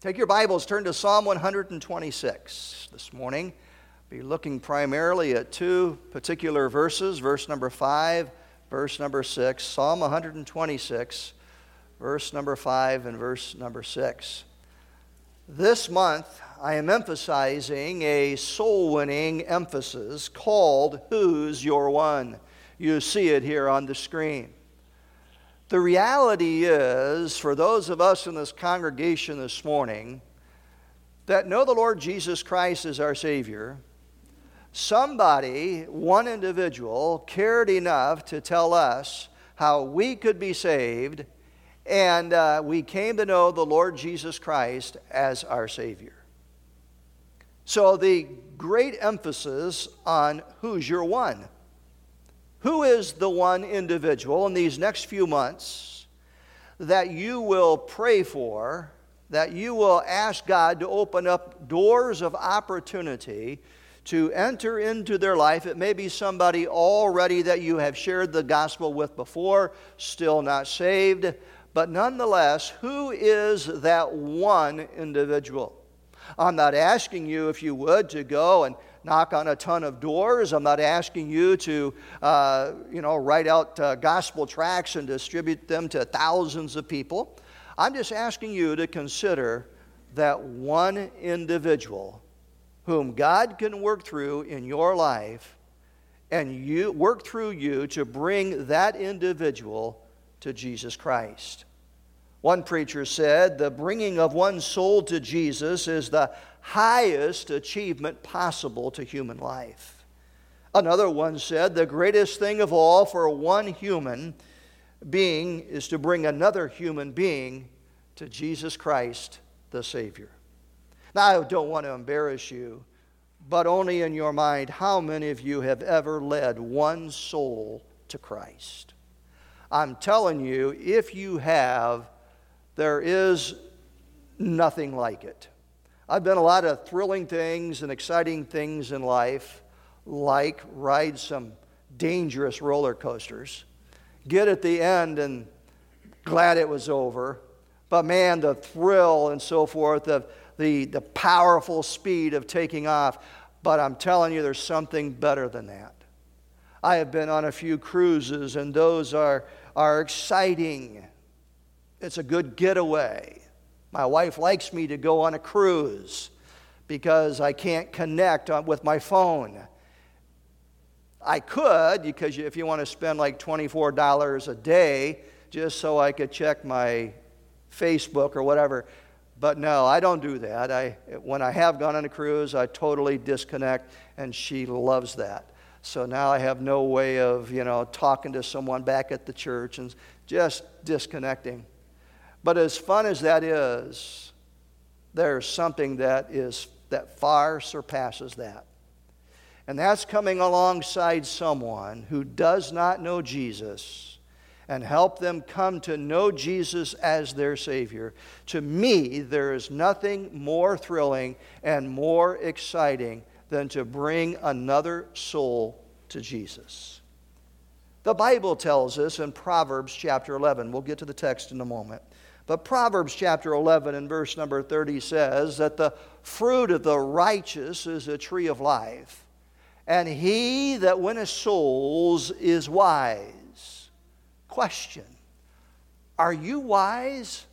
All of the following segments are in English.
Take your Bibles, turn to Psalm 126 this morning. Be looking primarily at two particular verses, verse number 5, verse number 6. Psalm 126, verse number 5 and verse number 6. This month, I am emphasizing a soul-winning emphasis called Who's Your One? You see it here on the screen. The reality is, for those of us in this congregation this morning that know the Lord Jesus Christ as our Savior, somebody, one individual, cared enough to tell us how we could be saved, and we came to know the Lord Jesus Christ as our Savior. So the great emphasis on who's your one. Who is the one individual in these next few months that you will pray for, that you will ask God to open up doors of opportunity to enter into their life? It may be somebody already that you have shared the gospel with before, still not saved, but nonetheless, who is that one individual? I'm not asking you, if you would, to go and knock on a ton of doors. I'm not asking you to, write out gospel tracts and distribute them to thousands of people. I'm just asking you to consider that one individual whom God can work through in your life, and you work through you to bring that individual to Jesus Christ. One preacher said, the bringing of one soul to Jesus is the highest achievement possible to human life. Another one said, the greatest thing of all for one human being is to bring another human being to Jesus Christ, the Savior. Now, I don't want to embarrass you, but only in your mind, how many of you have ever led one soul to Christ? I'm telling you, if you have, there is nothing like it. I've done a lot of thrilling things and exciting things in life, like ride some dangerous roller coasters, get at the end and glad it was over. But man, the thrill and so forth, the powerful speed of taking off. But I'm telling you, there's something better than that. I have been on a few cruises, and those are exciting. It's a good getaway. My wife likes me to go on a cruise because I can't connect with my phone. I could, because if you want to spend like $24 a day just so I could check my Facebook or whatever. But no, I don't do that. When I have gone on a cruise, I totally disconnect, and she loves that. So now I have no way of, talking to someone back at the church and just disconnecting. But as fun as that is, there's something that far surpasses that. And that's coming alongside someone who does not know Jesus and help them come to know Jesus as their Savior. To me, there is nothing more thrilling and more exciting than to bring another soul to Jesus. The Bible tells us in Proverbs chapter 11, we'll get to the text in a moment, but Proverbs chapter 11 and verse number 30 says that the fruit of the righteous is a tree of life, and he that winneth souls is wise. Question: are you wise?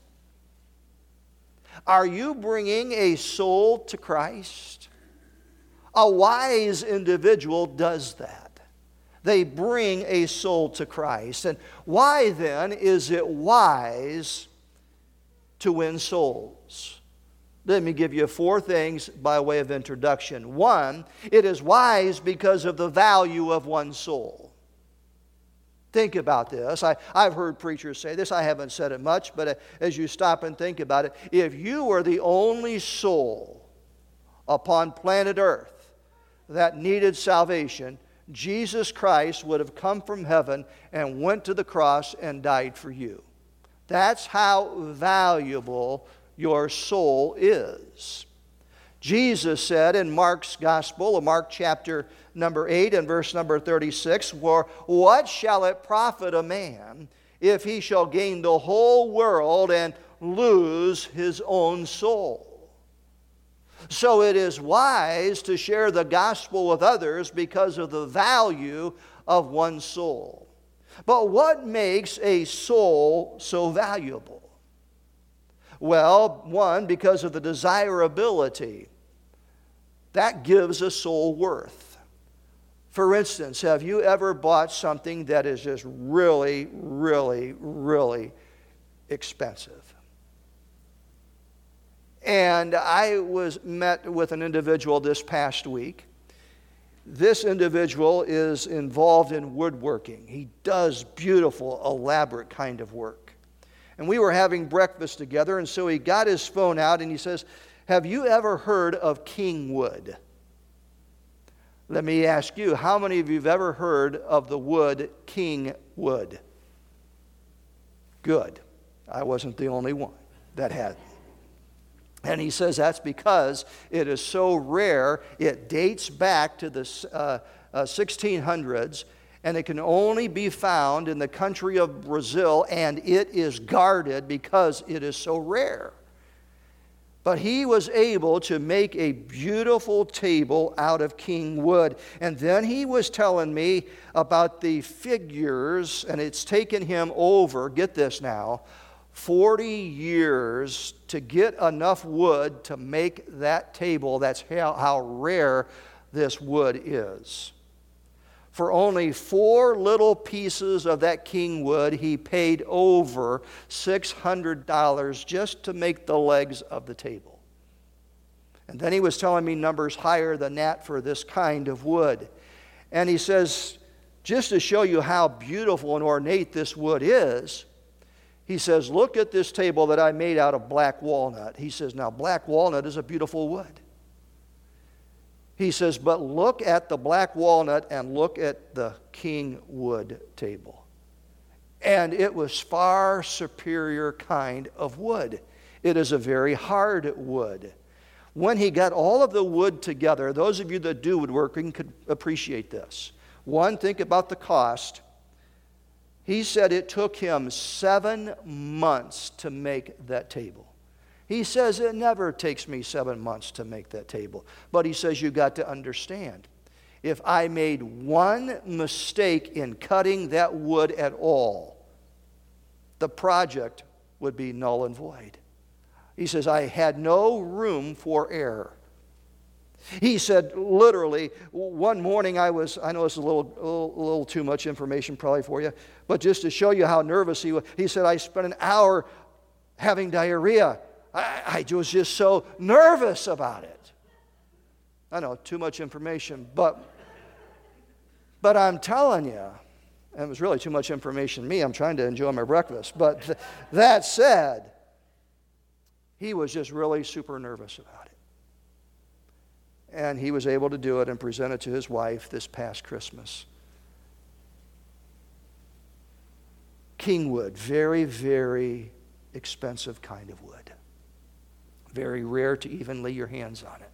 Are you bringing a soul to Christ? A wise individual does that. They bring a soul to Christ. And why then is it wise to win souls? Let me give you 4 things by way of introduction. 1, it is wise because of the value of one soul. Think about this. I've heard preachers say this. I haven't said it much, but as you stop and think about it, if you were the only soul upon planet Earth that needed salvation, Jesus Christ would have come from heaven and went to the cross and died for you. That's how valuable your soul is. Jesus said in Mark's Gospel, Mark chapter number 8 and verse number 36, "For what shall it profit a man if he shall gain the whole world and lose his own soul. So it is wise to share the gospel with others because of the value of one's soul. But what makes a soul so valuable? Well, one, because of the desirability. That gives a soul worth. For instance, have you ever bought something that is just really, really, really expensive? And I met with an individual this past week. This individual is involved in woodworking. He does beautiful, elaborate kind of work. And we were having breakfast together, and so he got his phone out and he says, "Have you ever heard of king wood?" Let me ask you, how many of you have ever heard of the wood king wood? Good. I wasn't the only one that had. And he says that's because it is so rare. It dates back to the 1600s, and it can only be found in the country of Brazil, and it is guarded because it is so rare. But he was able to make a beautiful table out of king wood. And then he was telling me about the figures, and it's taken him over, get this now, 40 years to get enough wood to make that table. That's how rare this wood is. For only 4 little pieces of that king wood, he paid over $600 just to make the legs of the table. And then he was telling me numbers higher than that for this kind of wood. And he says, just to show you how beautiful and ornate this wood is, he says, look at this table that I made out of black walnut. He says, now black walnut is a beautiful wood. He says, but look at the black walnut and look at the king wood table. And it was far superior kind of wood. It is a very hard wood. When he got all of the wood together, those of you that do woodworking could appreciate this. One, think about the cost. He said it took him 7 months to make that table. He says, it never takes me 7 months to make that table. But he says, you got to understand, if I made one mistake in cutting that wood at all, the project would be null and void. He says, I had no room for error. He said, literally, one morning I know it's a little too much information probably for you, but just to show you how nervous he was, he said, I spent an hour having diarrhea. I was just so nervous about it. I know, too much information, but I'm telling you, and it was really too much information to me. I'm trying to enjoy my breakfast. But that said, he was just really super nervous about it. And he was able to do it and present it to his wife this past Christmas. Kingwood, very, very expensive kind of wood. Very rare to even lay your hands on it.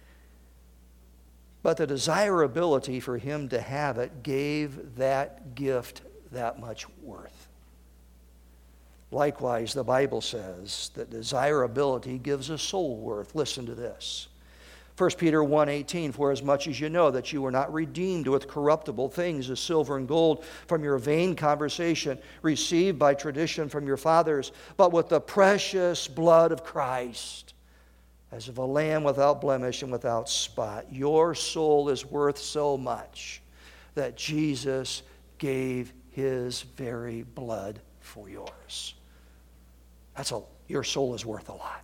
But the desirability for him to have it gave that gift that much worth. Likewise, the Bible says that desirability gives a soul worth. Listen to this. 1 Peter 1:18, for as much as you know that you were not redeemed with corruptible things as silver and gold from your vain conversation received by tradition from your fathers, but with the precious blood of Christ, as of a lamb without blemish and without spot. Your soul is worth so much that Jesus gave his very blood for yours. Your soul is worth a lot.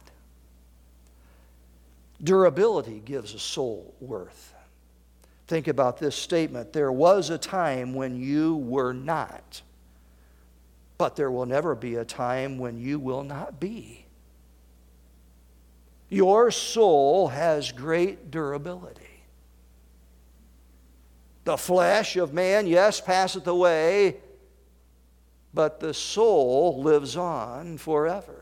Durability gives a soul worth. Think about this statement. There was a time when you were not, but there will never be a time when you will not be. Your soul has great durability. The flesh of man, yes, passeth away, but the soul lives on forever.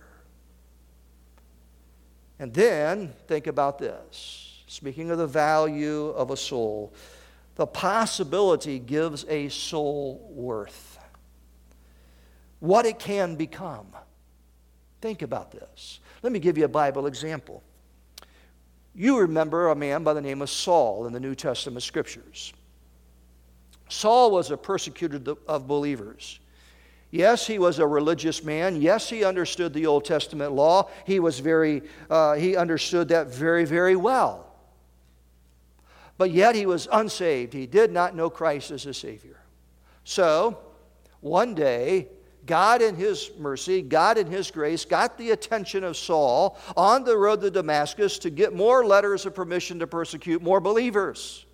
And then, think about this. Speaking of the value of a soul, the possibility gives a soul worth. What it can become. Think about this. Let me give you a Bible example. You remember a man by the name of Saul in the New Testament Scriptures. Saul was a persecutor of believers. Yes, he was a religious man. Yes, he understood the Old Testament law. He understood that very, very well. But yet he was unsaved. He did not know Christ as a Savior. So, one day, God in His mercy, God in His grace, got the attention of Saul on the road to Damascus to get more letters of permission to persecute more believers.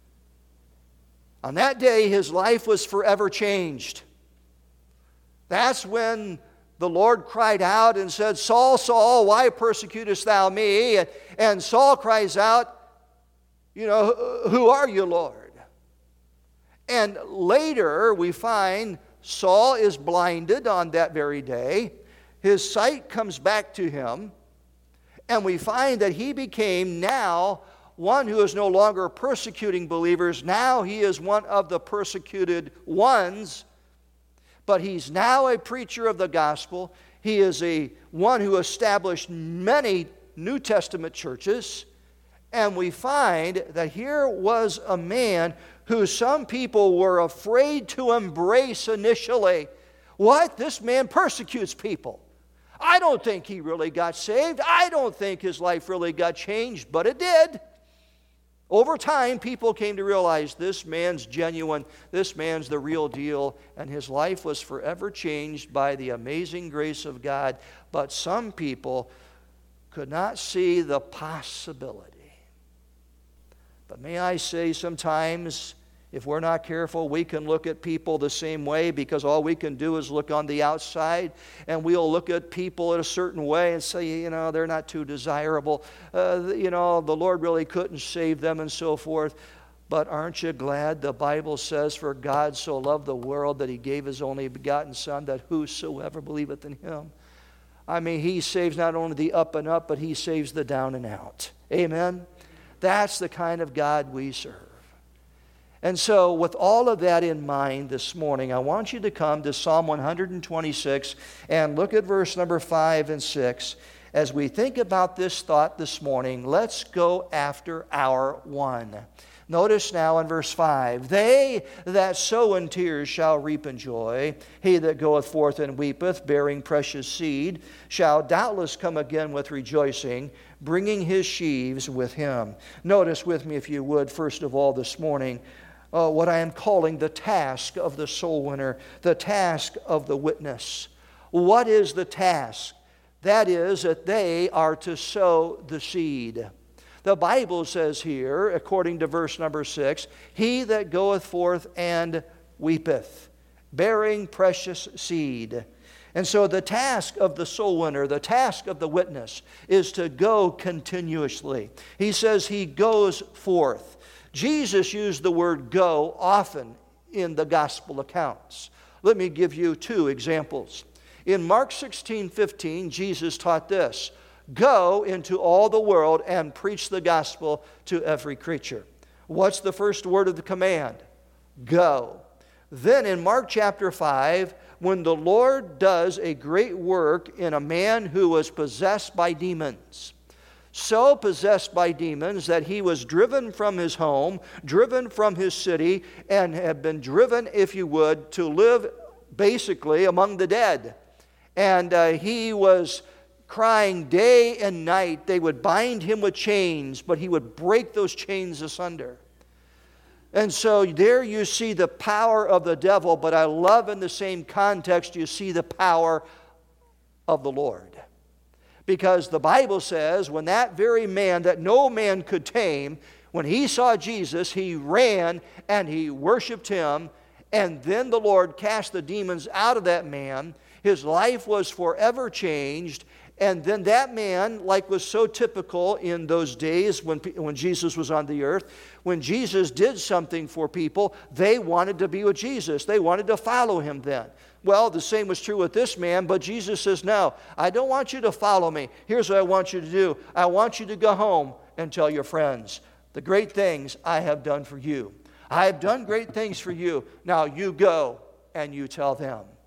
On that day, his life was forever changed. That's when the Lord cried out and said, Saul, Saul, why persecutest thou me? And Saul cries out, who are you, Lord? And later we find Saul is blinded on that very day. His sight comes back to him. And we find that he became now one who is no longer persecuting believers. Now he is one of the persecuted ones. But he's now a preacher of the gospel. He is one who established many New Testament churches. And we find that here was a man who some people were afraid to embrace initially. What? This man persecutes people. I don't think he really got saved. I don't think his life really got changed, but it did. Over time, people came to realize this man's genuine, this man's the real deal, and his life was forever changed by the amazing grace of God. But some people could not see the possibility. But may I say, sometimes, if we're not careful, we can look at people the same way, because all we can do is look on the outside, and we'll look at people in a certain way and say, they're not too desirable. The Lord really couldn't save them and so forth. But aren't you glad the Bible says, for God so loved the world that He gave His only begotten Son, that whosoever believeth in Him. I mean, He saves not only the up and up, but He saves the down and out. Amen? That's the kind of God we serve. And so, with all of that in mind this morning, I want you to come to Psalm 126 and look at verse number 5 and 6. As we think about this thought this morning, let's go after our one. Notice now in verse 5, they that sow in tears shall reap in joy. He that goeth forth and weepeth, bearing precious seed, shall doubtless come again with rejoicing, bringing his sheaves with him. Notice with me, if you would, first of all this morning, what I am calling the task of the soul winner, the task of the witness. What is the task? That is that they are to sow the seed. The Bible says here, according to verse number 6, he that goeth forth and weepeth, bearing precious seed. And so the task of the soul winner, the task of the witness, is to go continuously. He says he goes forth. Jesus used the word go often in the gospel accounts. Let me give you two examples. In Mark 16:15, Jesus taught this: go into all the world and preach the gospel to every creature. What's the first word of the command? Go. Then in Mark chapter 5, when the Lord does a great work in a man who was possessed by demons, so possessed by demons that he was driven from his home, driven from his city, and had been driven, if you would, to live basically among the dead. And he was crying day and night. They would bind him with chains, but he would break those chains asunder. And so there you see the power of the devil, but I love in the same context you see the power of the Lord. Because the Bible says when that very man that no man could tame, when he saw Jesus, he ran and he worshiped him, and then the Lord cast the demons out of that man. His life was forever changed. And then that man, like was so typical in those days when Jesus was on the earth, when Jesus did something for people, they wanted to be with Jesus. They wanted to follow him then. Well, the same was true with this man, but Jesus says, no, I don't want you to follow me. Here's what I want you to do. I want you to go home and tell your friends the great things I have done for you. I have done great things for you. Now you go and you tell them.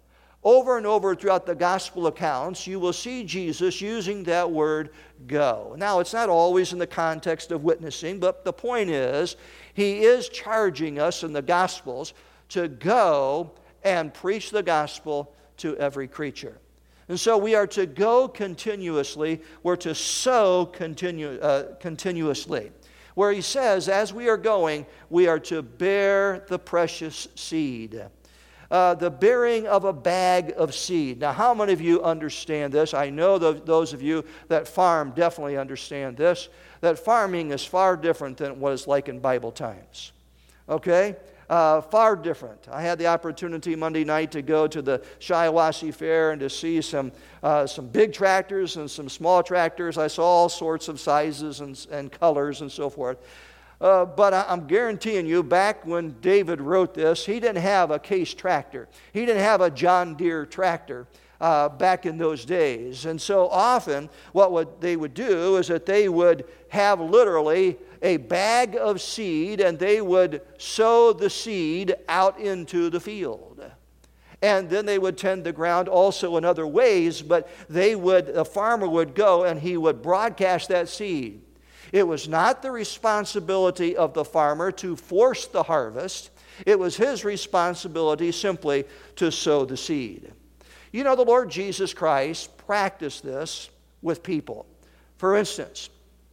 over and over throughout the gospel accounts, you will see Jesus using that word go. Now, it's not always in the context of witnessing, but the point is, he is charging us in the gospels to go and preach the gospel to every creature. And so we are to go continuously. We're to sow continuously. Where he says, as we are going, we are to bear the precious seed. The bearing of a bag of seed. Now, how many of you understand this? I know those of you that farm definitely understand this, that farming is far different than it was like in Bible times. Okay? Far different. I had the opportunity Monday night to go to the Shiawassee Fair and to see some big tractors and some small tractors. I saw all sorts of sizes and colors and so forth. But I'm guaranteeing you, back when David wrote this, he didn't have a Case tractor. He didn't have a John Deere tractor back in those days. And so often what they would do is that they would have literally a bag of seed, and they would sow the seed out into the field. And then they would tend the ground also in other ways, but the farmer would go and he would broadcast that seed. It was not the responsibility of the farmer to force the harvest. It was his responsibility simply to sow the seed. You know, the Lord Jesus Christ practiced this with people. For instance,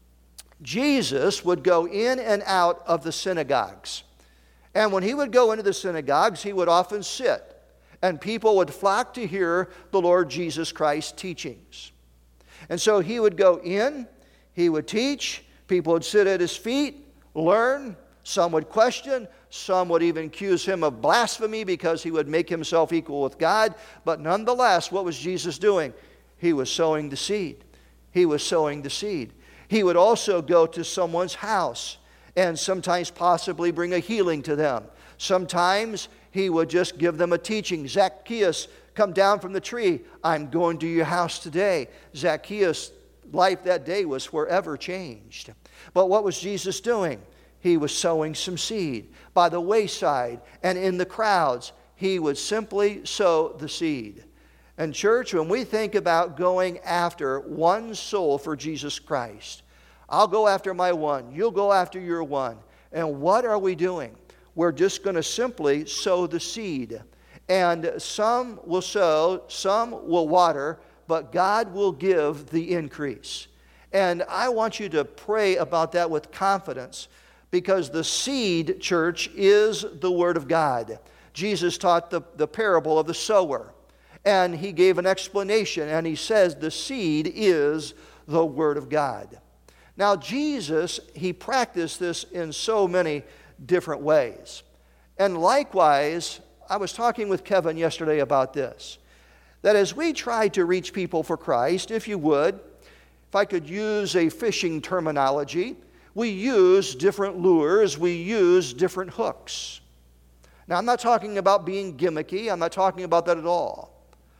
Jesus would go in and out of the synagogues. And when he would go into the synagogues, he would often sit. And people would flock to hear the Lord Jesus Christ's teachings. And so he would go in, he would teach, people would sit at his feet, learn, some would question, some would even accuse him of blasphemy because he would make himself equal with God. But nonetheless, what was Jesus doing? He was sowing the seed. He was sowing the seed. He would also go to someone's house and sometimes possibly bring a healing to them. Sometimes he would just give them a teaching. Zacchaeus, come down from the tree. I'm going to your house today. Zacchaeus' life that day was forever changed. But what was Jesus doing? He was sowing some seed. By the wayside and in the crowds, he would simply sow the seed. And church, when we think about going after one soul for Jesus Christ, I'll go after my one, you'll go after your one. And what are we doing? We're just going to simply sow the seed. And some will sow, some will water, but God will give the increase. And I want you to pray about that with confidence, because the seed, church, is the Word of God. Jesus taught the parable of the sower, and he gave an explanation, and he says the seed is the Word of God. Now, Jesus, he practiced this in so many different ways. And likewise, I was talking with Kevin yesterday about this, that as we try to reach people for Christ, if you would, if I could use a fishing terminology, we use different lures, we use different hooks. Now, I'm not talking about being gimmicky, I'm not talking about that at all.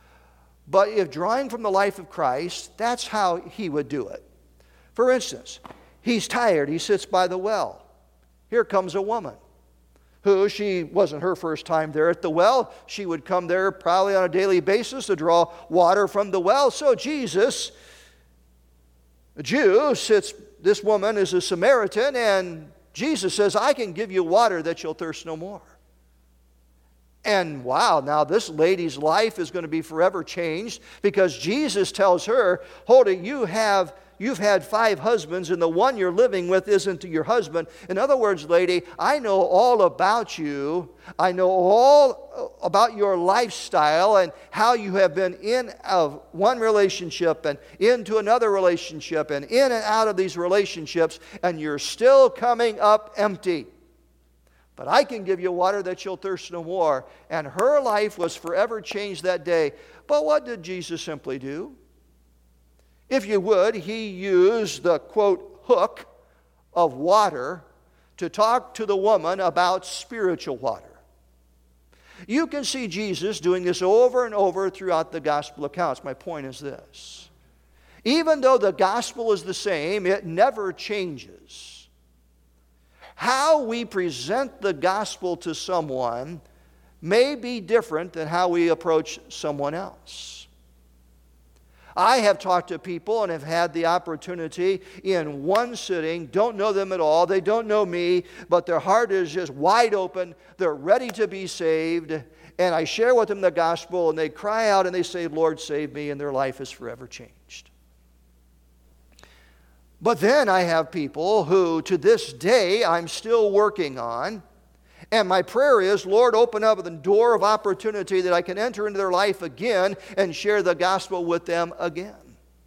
But if drawing from the life of Christ, that's how he would do it. For instance, he's tired, he sits by the well. Here comes a woman who, she wasn't her first time there at the well. She would come there probably on a daily basis to draw water from the well. So Jesus, a Jew, this woman is a Samaritan, and Jesus says, I can give you water that you'll thirst no more. And wow, now this lady's life is going to be forever changed, because Jesus tells her, hold it, you've had 5 husbands, and the one you're living with isn't your husband. In other words, lady, I know all about you. I know all about your lifestyle and how you have been in of one relationship and into another relationship and in and out of these relationships, and you're still coming up empty. But I can give you water that you'll thirst no more. And her life was forever changed that day. But what did Jesus simply do? If you would, he used the, quote, hook of water to talk to the woman about spiritual water. You can see Jesus doing this over and over throughout the gospel accounts. My point is this. Even though the gospel is the same, it never changes. How we present the gospel to someone may be different than how we approach someone else. I have talked to people and have had the opportunity in one sitting, don't know them at all, they don't know me, but their heart is just wide open, they're ready to be saved, and I share with them the gospel, and they cry out and they say, Lord, save me, and their life is forever changed. But then I have people who, to this day, I'm still working on, and my prayer is, Lord, open up the door of opportunity that I can enter into their life again and share the gospel with them again.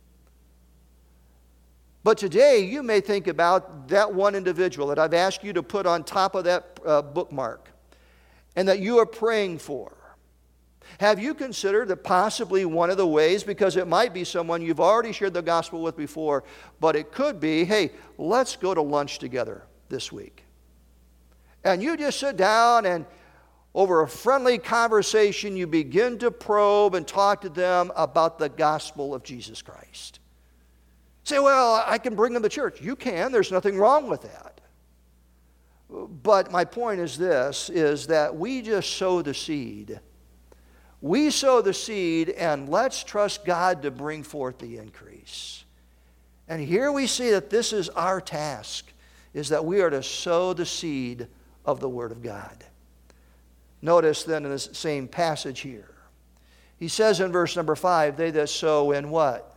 But today, you may think about that one individual that I've asked you to put on top of that bookmark and that you are praying for. Have you considered that possibly one of the ways, because it might be someone you've already shared the gospel with before, but it could be, hey, let's go to lunch together this week. And you just sit down and over a friendly conversation, you begin to probe and talk to them about the gospel of Jesus Christ. Say, well, I can bring them to church. You can. There's nothing wrong with that. But my point is this, is that we just sow the seed. We sow the seed, and let's trust God to bring forth the increase. And here we see that this is our task, is that we are to sow the seed of the Word of God. Notice then in this same passage here, he says in verse number 5, they that sow in what?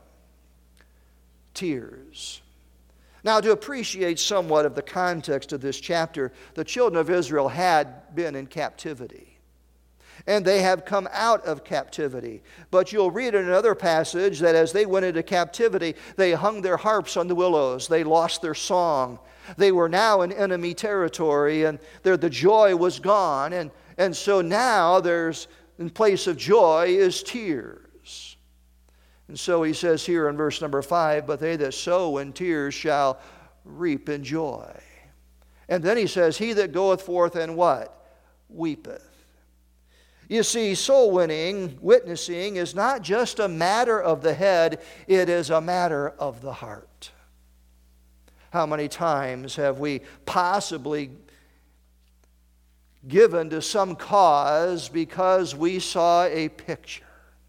Tears. Now, to appreciate somewhat of the context of this chapter, the children of Israel had been in captivity. And they have come out of captivity. But you'll read in another passage that as they went into captivity, they hung their harps on the willows. They lost their song. They were now in enemy territory, and the joy was gone. And so now there's, in place of joy, is tears. And so he says here in verse number 5, but they that sow in tears shall reap in joy. And then he says, he that goeth forth and what? Weepeth. You see, soul winning, witnessing, is not just a matter of the head, it is a matter of the heart. How many times have we possibly given to some cause because we saw a picture?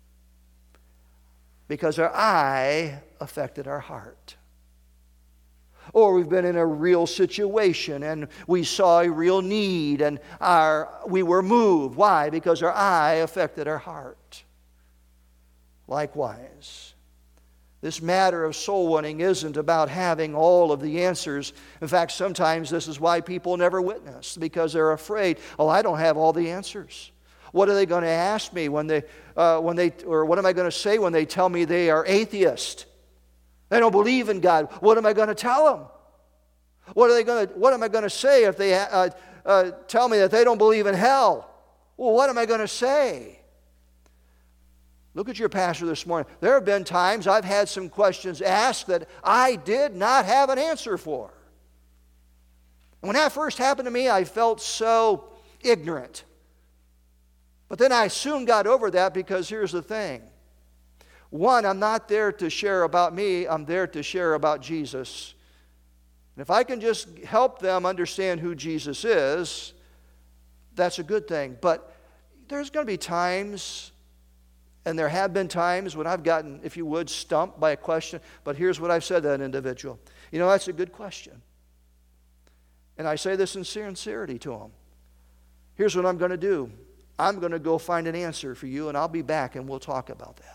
Because our eye affected our heart. Or we've been in a real situation and we saw a real need and we were moved. Why? Because our eye affected our heart. Likewise, this matter of soul winning isn't about having all of the answers. In fact, sometimes this is why people never witness, because they're afraid, oh, I don't have all the answers. What are they going to ask me or what am I going to say when they tell me they are atheist? They don't believe in God. What am I going to tell them? What am I going to say if they tell me that they don't believe in hell? Well, what am I going to say? Look at your pastor this morning. There have been times I've had some questions asked that I did not have an answer for. And when that first happened to me, I felt so ignorant. But then I soon got over that, because here's the thing. One, I'm not there to share about me, I'm there to share about Jesus. And if I can just help them understand who Jesus is, that's a good thing. But there's going to be times, and there have been times when I've gotten, if you would, stumped by a question. But here's what I've said to that individual. You know, that's a good question. And I say this in sincerity to them. Here's what I'm going to do. I'm going to go find an answer for you, and I'll be back, and we'll talk about that.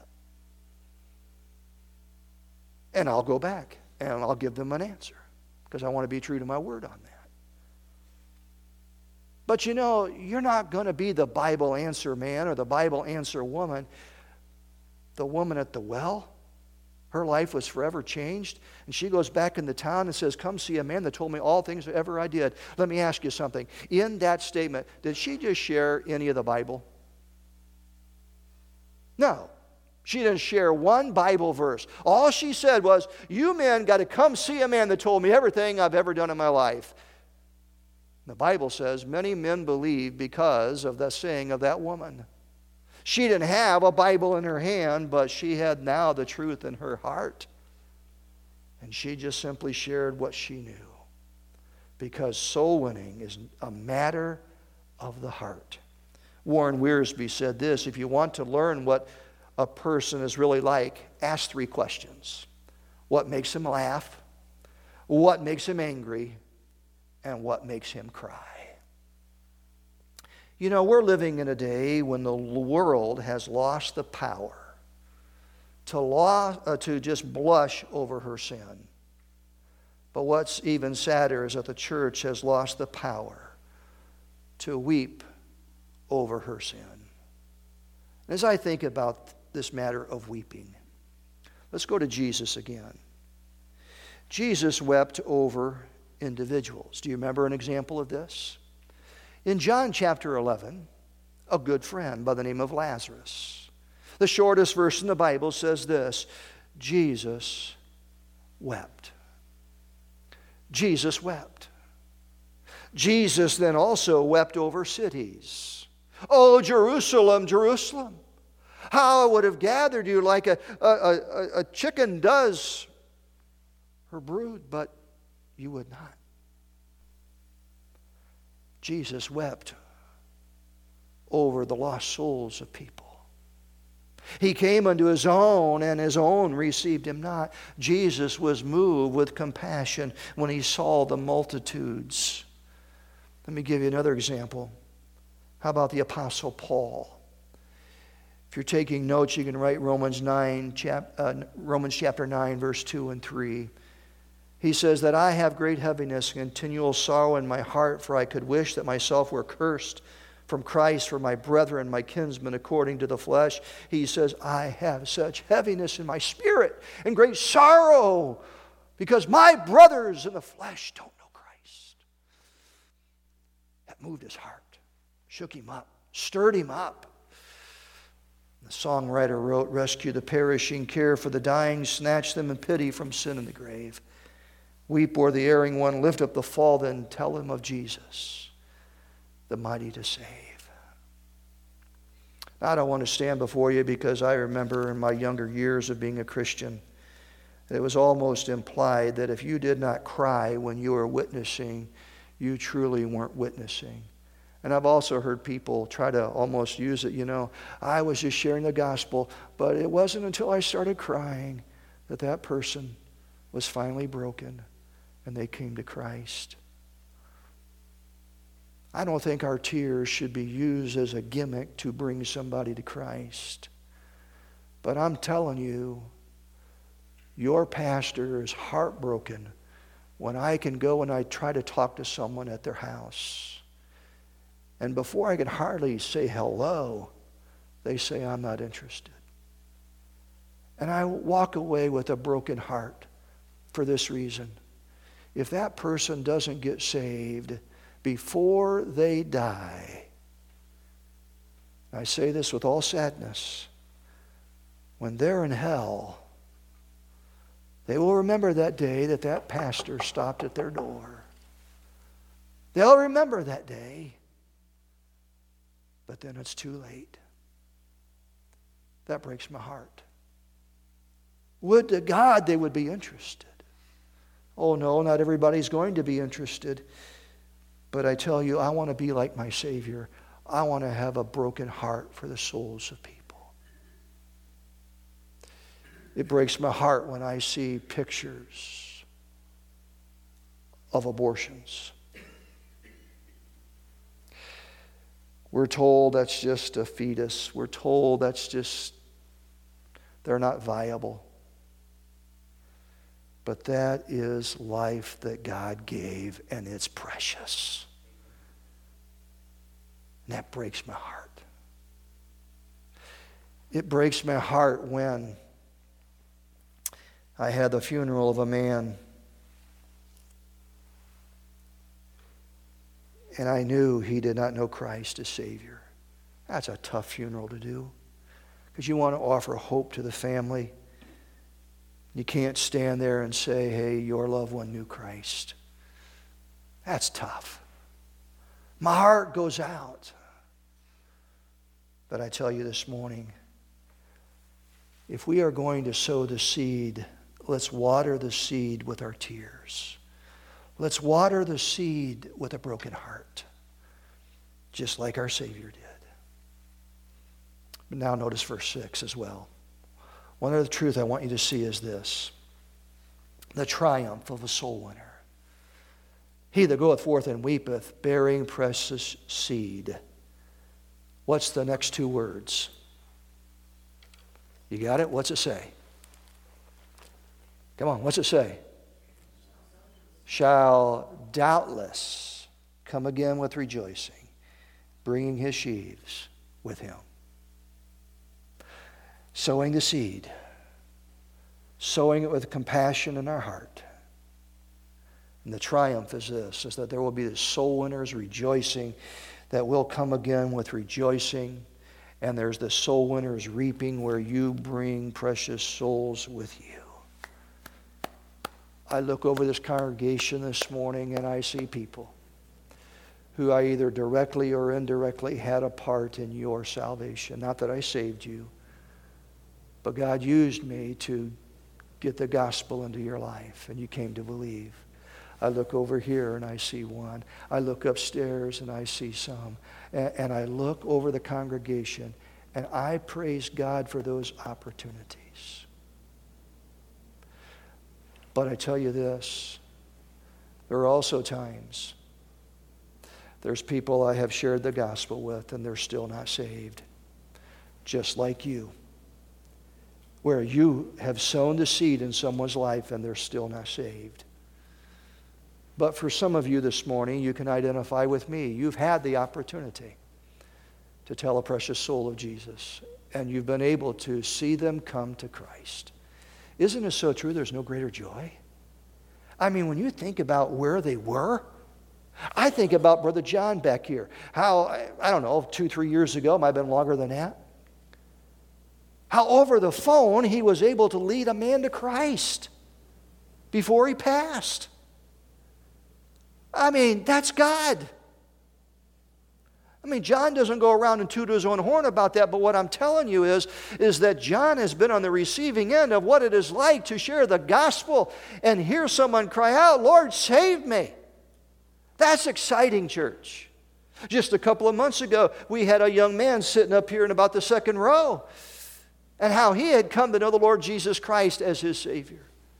And I'll go back, and I'll give them an answer, because I want to be true to my word on that. But you know, you're not going to be the Bible answer man or the Bible answer woman. The woman at the well, her life was forever changed, and she goes back in the town and says, come see a man that told me all things that ever I did. Let me ask you something. In that statement, did she just share any of the Bible? No. She didn't share one Bible verse. All she said was, you men got to come see a man that told me everything I've ever done in my life. The Bible says many men believed because of the saying of that woman. She didn't have a Bible in her hand, but she had now the truth in her heart. And she just simply shared what she knew. Because soul winning is a matter of the heart. Warren Wiersbe said this: if you want to learn what a person is really like, ask 3 questions. What makes him laugh? What makes him angry? And what makes him cry? You know, we're living in a day when the world has lost the power to just blush over her sin. But what's even sadder is that the church has lost the power to weep over her sin. As I think about this matter of weeping, let's go to Jesus again. Jesus wept over individuals. Do you remember an example of this? In John chapter 11, a good friend by the name of Lazarus. The shortest verse in the Bible says this: Jesus wept. Jesus wept. Jesus then also wept over cities. Oh, Jerusalem, Jerusalem, how I would have gathered you like a chicken does her brood, but you would not. Jesus wept over the lost souls of people. He came unto his own, and his own received him not. Jesus was moved with compassion when he saw the multitudes. Let me give you another example. How about the Apostle Paul? If you're taking notes, you can write Romans chapter 9, verse 2 and 3. He says that I have great heaviness and continual sorrow in my heart, for I could wish that myself were cursed from Christ for my brethren, my kinsmen, according to the flesh. He says, I have such heaviness in my spirit and great sorrow, because my brothers in the flesh don't know Christ. That moved his heart, shook him up, stirred him up. The songwriter wrote, rescue the perishing, care for the dying, snatch them in pity from sin and the grave. Weep o'er the erring one, lift up the fallen, tell them of Jesus, the mighty to save. Now, I don't want to stand before you, because I remember in my younger years of being a Christian, it was almost implied that if you did not cry when you were witnessing, you truly weren't witnessing. And I've also heard people try to almost use it, I was just sharing the gospel, but it wasn't until I started crying that that person was finally broken and they came to Christ. I don't think our tears should be used as a gimmick to bring somebody to Christ. But I'm telling you, your pastor is heartbroken when I can go and I try to talk to someone at their house. And before I can hardly say hello, they say, I'm not interested. And I walk away with a broken heart for this reason. If that person doesn't get saved before they die, I say this with all sadness, when they're in hell, they will remember that day that that pastor stopped at their door. They'll remember that day, but then it's too late. That breaks my heart. Would to God they would be interested. Oh no, not everybody's going to be interested. But I tell you, I want to be like my Savior. I want to have a broken heart for the souls of people. It breaks my heart when I see pictures of abortions. We're told that's just a fetus. We're told they're not viable. But that is life that God gave, and it's precious. And that breaks my heart. It breaks my heart when I had the funeral of a man, and I knew he did not know Christ as Savior. That's a tough funeral to do, because you want to offer hope to the family. You can't stand there and say, hey, your loved one knew Christ. That's tough. My heart goes out. But I tell you this morning, if we are going to sow the seed, let's water the seed with our tears. Let's water the seed with a broken heart, just like our Savior did. But now notice verse 6 as well. One other truth I want you to see is this: the triumph of a soul winner. He that goeth forth and weepeth, bearing precious seed. What's the next two words? You got it? What's it say? Come on, what's it say? Shall doubtless come again with rejoicing, bringing his sheaves with him. Sowing the seed, sowing it with compassion in our heart. And the triumph is this, is that there will be the soul winners rejoicing, that will come again with rejoicing. And there's the soul winners reaping, where you bring precious souls with you. I look over this congregation this morning and I see people who I either directly or indirectly had a part in your salvation. Not that I saved you, but God used me to get the gospel into your life and you came to believe. I look over here and I see one. I look upstairs and I see some. And I look over the congregation and I praise God for those opportunities. But I tell you this, there are also times there's people I have shared the gospel with and they're still not saved. Just like you. Where you have sown the seed in someone's life and they're still not saved. But for some of you this morning, you can identify with me. You've had the opportunity to tell a precious soul of Jesus, and you've been able to see them come to Christ. Isn't it so true there's no greater joy? I mean, when you think about where they were, I think about Brother John back here. How, I don't know, 2-3 years ago, might have been longer than that. How over the phone he was able to lead a man to Christ before he passed. I mean, that's God. I mean, John doesn't go around and toot his own horn about that, but what I'm telling you is that John has been on the receiving end of what it is like to share the gospel and hear someone cry out, Lord, save me. That's exciting, church. Just a couple of months ago, we had a young man sitting up here in about the second row, and how he had come to know the Lord Jesus Christ as his Savior.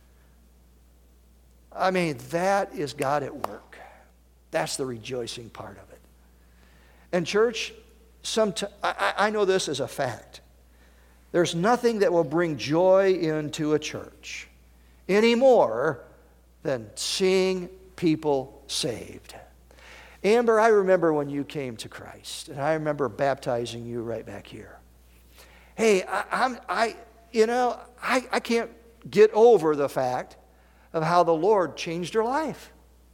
I mean, that is God at work. That's the rejoicing part of it. And church, I know this as a fact. There's nothing that will bring joy into a church any more than seeing people saved. Amber, I remember when you came to Christ, and I remember baptizing you right back here. Hey, I can't get over the fact of how the Lord changed your life.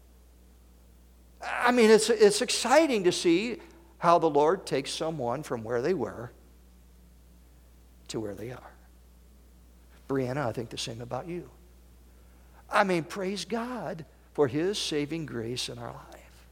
I mean, it's exciting to see how the Lord takes someone from where they were to where they are. Brianna, I think the same about you. I mean, praise God for His saving grace in our life.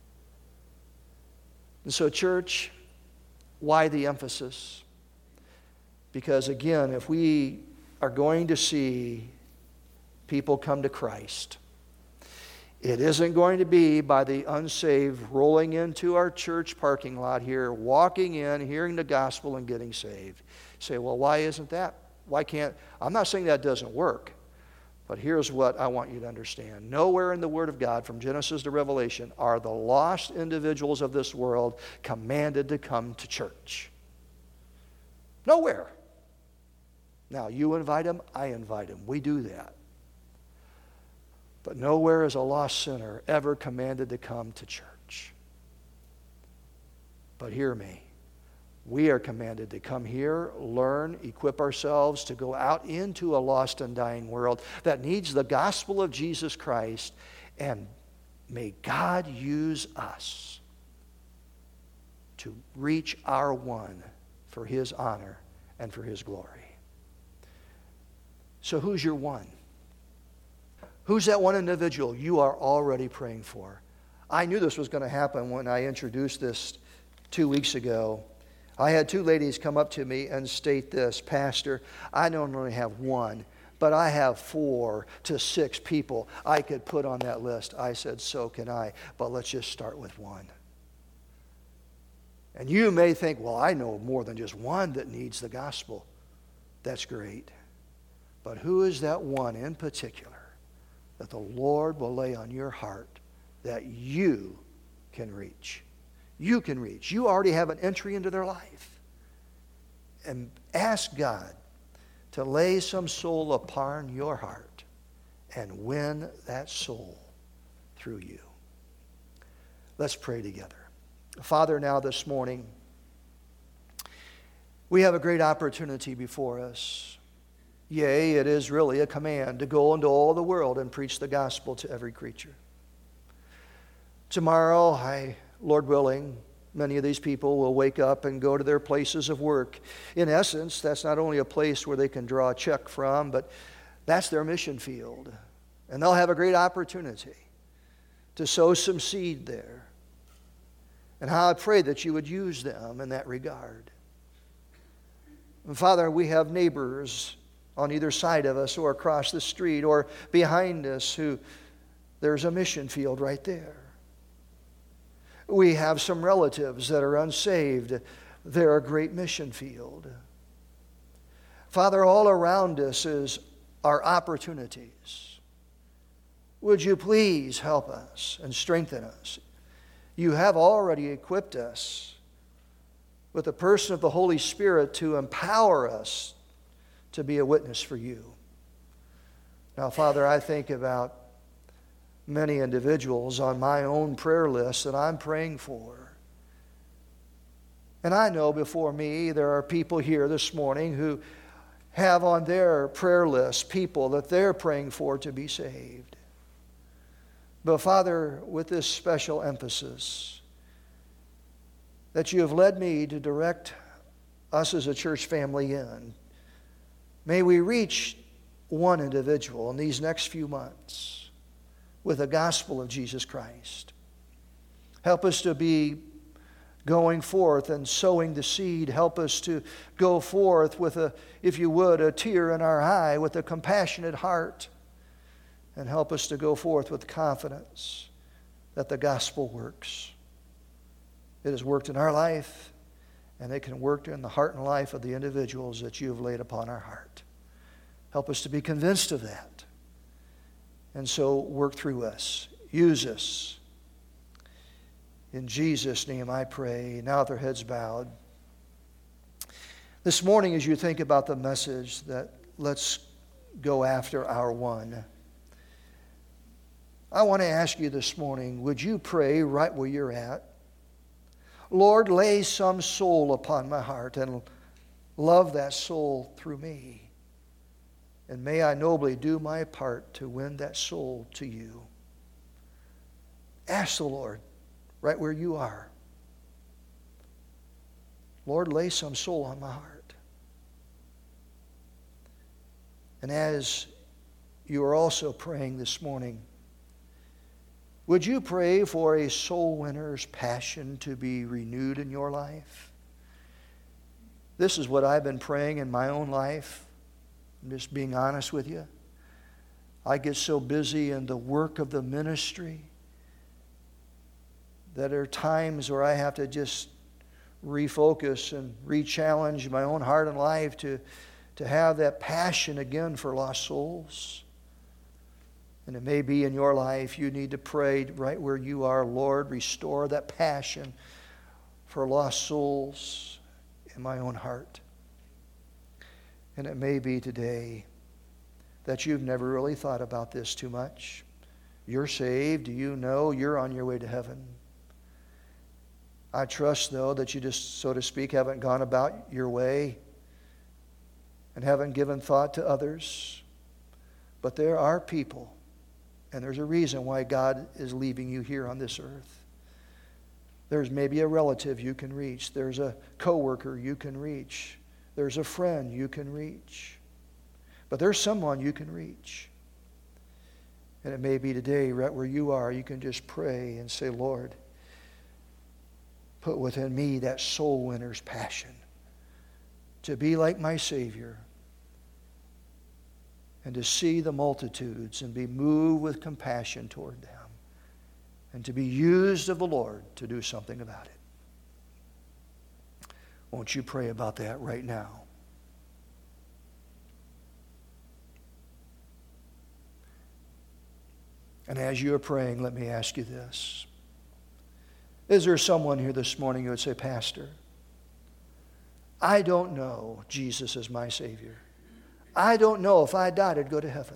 And so, church, why the emphasis? Because again, if we are going to see people come to Christ, it isn't going to be by the unsaved rolling into our church parking lot here, walking in, hearing the gospel, and getting saved. You say, well, why isn't that? Why can't? I'm not saying that doesn't work, but here's what I want you to understand. Nowhere in the Word of God, from Genesis to Revelation, are the lost individuals of this world commanded to come to church. Nowhere. Now, you invite them, I invite them. We do that. But nowhere is a lost sinner ever commanded to come to church. But hear me. We are commanded to come here, learn, equip ourselves to go out into a lost and dying world that needs the gospel of Jesus Christ. And may God use us to reach our one for His honor and for His glory. So who's your one? Who's that one individual you are already praying for? I knew this was going to happen when I introduced this 2 weeks ago. I had 2 ladies come up to me and state this, Pastor, I don't only have one, but I have 4 to 6 people I could put on that list. I said, so can I, but let's just start with one. And you may think, well, I know more than just one that needs the gospel. That's great. But who is that one in particular that the Lord will lay on your heart that you can reach? You can reach. You already have an entry into their life. And ask God to lay some soul upon your heart and win that soul through you. Let's pray together. Father, now this morning, we have a great opportunity before us. Yea, it is really a command to go into all the world and preach the gospel to every creature. Tomorrow, Lord willing, many of these people will wake up and go to their places of work. In essence, that's not only a place where they can draw a check from, but that's their mission field. And they'll have a great opportunity to sow some seed there. And how I pray that you would use them in that regard. And Father, we have neighbors on either side of us or across the street or behind us who there's a mission field right there. We have some relatives that are unsaved. They're a great mission field. Father, all around us are opportunities. Would you please help us and strengthen us? You have already equipped us with the person of the Holy Spirit to empower us to be a witness for you. Now, Father, I think about many individuals on my own prayer list that I'm praying for. And I know before me there are people here this morning who have on their prayer list people that they're praying for to be saved. But Father, with this special emphasis that you have led me to direct us as a church family in, may we reach one individual in these next few months with the gospel of Jesus Christ. Help us to be going forth and sowing the seed. Help us to go forth with if you would, a tear in our eye, with a compassionate heart. And help us to go forth with confidence that the gospel works. It has worked in our life, and it can work in the heart and life of the individuals that you have laid upon our heart. Help us to be convinced of that. And so work through us. Use us. In Jesus' name I pray. Now with our heads bowed. This morning, as you think about the message that let's go after our one, I want to ask you this morning, would you pray right where you're at? Lord, lay some soul upon my heart and love that soul through me. And may I nobly do my part to win that soul to you. Ask the Lord right where you are. Lord, lay some soul on my heart. And as you are also praying this morning, would you pray for a soul winner's passion to be renewed in your life? This is what I've been praying in my own life. I'm just being honest with you. I get so busy in the work of the ministry that there are times where I have to just refocus and re-challenge my own heart and life to have that passion again for lost souls. And it may be in your life you need to pray right where you are, Lord, restore that passion for lost souls in my own heart. And it may be today that you've never really thought about this too much. You're saved. You know you're on your way to heaven. I trust, though, that you just, so to speak, haven't gone about your way and haven't given thought to others. But there are people, and there's a reason why God is leaving you here on this earth. There's maybe a relative you can reach. There's a coworker you can reach. There's a friend you can reach. But there's someone you can reach. And it may be today, right where you are, you can just pray and say, Lord, put within me that soul winner's passion to be like my Savior and to see the multitudes and be moved with compassion toward them and to be used of the Lord to do something about it. Won't you pray about that right now? And as you are praying, let me ask you this. Is there someone here this morning who would say, Pastor, I don't know Jesus as my Savior. I don't know if I died, I'd go to heaven.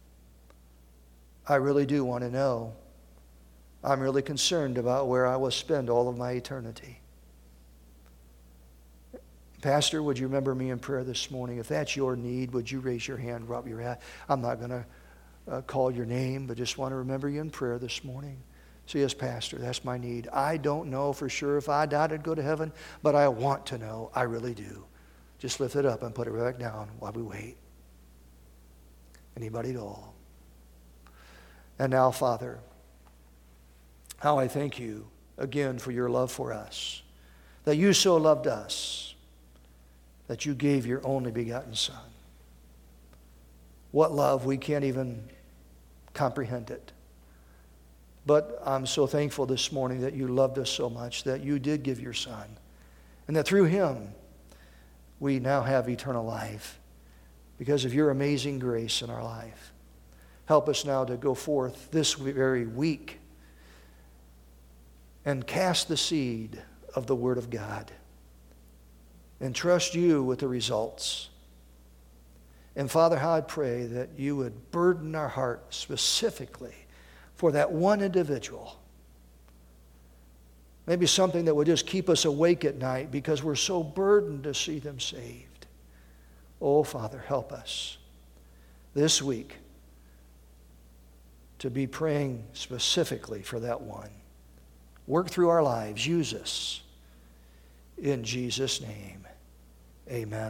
I really do want to know. I'm really concerned about where I will spend all of my eternity. Pastor, would you remember me in prayer this morning? If that's your need, would you raise your hand, rub your hat? I'm not going to call your name, but just want to remember you in prayer this morning. So yes, Pastor, that's my need. I don't know for sure if I died, I'd go to heaven, but I want to know. I really do. Just lift it up and put it back down while we wait. Anybody at all? And now, Father, how I thank you again for your love for us, that you so loved us, that you gave your only begotten Son. What love, we can't even comprehend it. But I'm so thankful this morning that you loved us so much that you did give your Son, and that through him we now have eternal life because of your amazing grace in our life. Help us now to go forth this very week and cast the seed of the Word of God and trust you with the results. And Father, how I'd pray that you would burden our heart specifically for that one individual. Maybe something that would just keep us awake at night because we're so burdened to see them saved. Oh, Father, help us this week to be praying specifically for that one. Work through our lives. Use us. In Jesus' name, amen.